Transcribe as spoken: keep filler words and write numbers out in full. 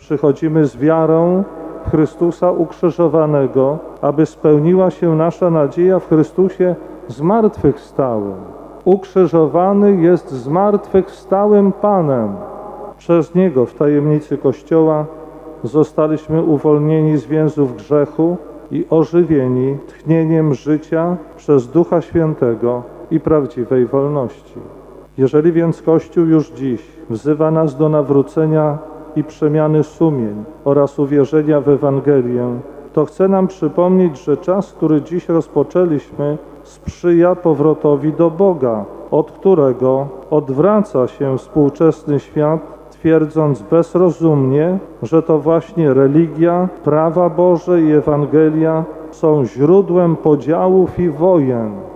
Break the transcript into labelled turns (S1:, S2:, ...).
S1: Przychodzimy z wiarą w Chrystusa ukrzyżowanego, aby spełniła się nasza nadzieja w Chrystusie zmartwychwstałym. Ukrzyżowany jest zmartwychwstałym Panem. Przez Niego w tajemnicy Kościoła zostaliśmy uwolnieni z więzów grzechu i ożywieni tchnieniem życia przez Ducha Świętego i prawdziwej wolności. Jeżeli więc Kościół już dziś wzywa nas do nawrócenia i przemiany sumień oraz uwierzenia w Ewangelię, to chce nam przypomnieć, że czas, który dziś rozpoczęliśmy, sprzyja powrotowi do Boga, od którego odwraca się współczesny świat, twierdząc bezrozumnie, że to właśnie religia, prawa Boże i Ewangelia są źródłem podziałów i wojen.